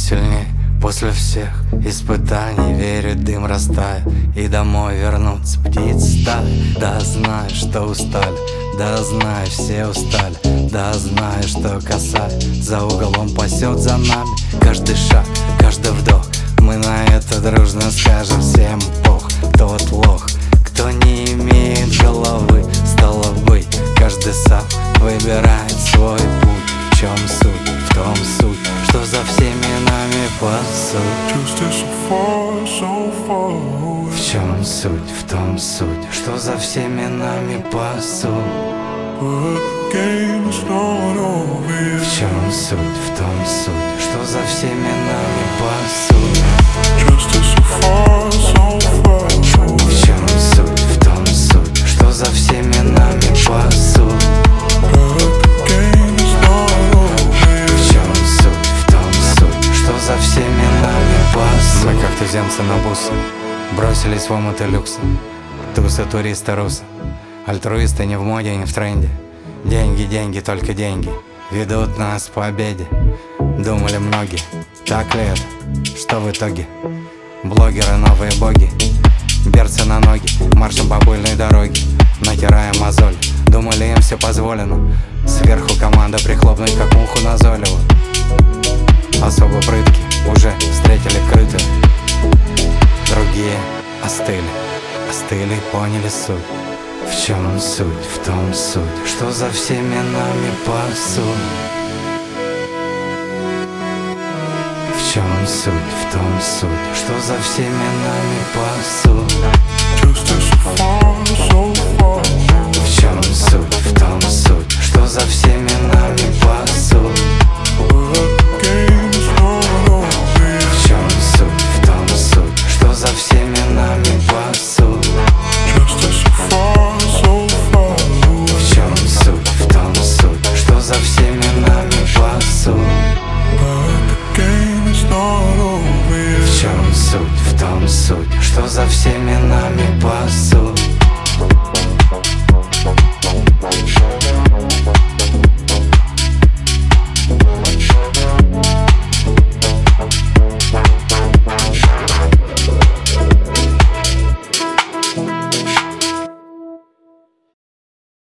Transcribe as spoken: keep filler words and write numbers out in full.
сильней. После всех испытаний, верю, дым растает, и домой вернутся птицы стаи. Да, знаю, что устали, да, знаю, все устали, да, знаю, что коса за углом пасет за нами. Каждый шаг, каждый вдох, мы на это дружно скажем всем пох. Тот лох, кто не имеет головы, стало быть, каждый сам выбирает свой путь. В чем суть? В том суть, что за всеми нами пасут. В чем суть? В том суть, что за всеми нами пасут. В чем суть? В том суть, что за всеми нами пасут. В чем суть? В том суть, что за всеми нами пасут. За всеми нами пасут. Мы как туземцы на бусы бросились в омуты люкса. Тусы, туристы, русы, альтруисты не в моде, не в тренде. Деньги, деньги, только деньги ведут нас к победе. Думали многие, так ли это, что в итоге? Блогеры, новые боги, берцы на ноги, маршем по пыльной дороге, натирая мозоль. Думали, им все позволено, сверху команда прихлопнуть, как муху назойливо. Особо прытки уже встретили крыто. Другие остыли, остыли и поняли суть. В чем суть? В том суть, что за всеми нами пасут. В чем суть? В том суть, что за всеми нами пасут. В чем суть? В том суть, что за всеми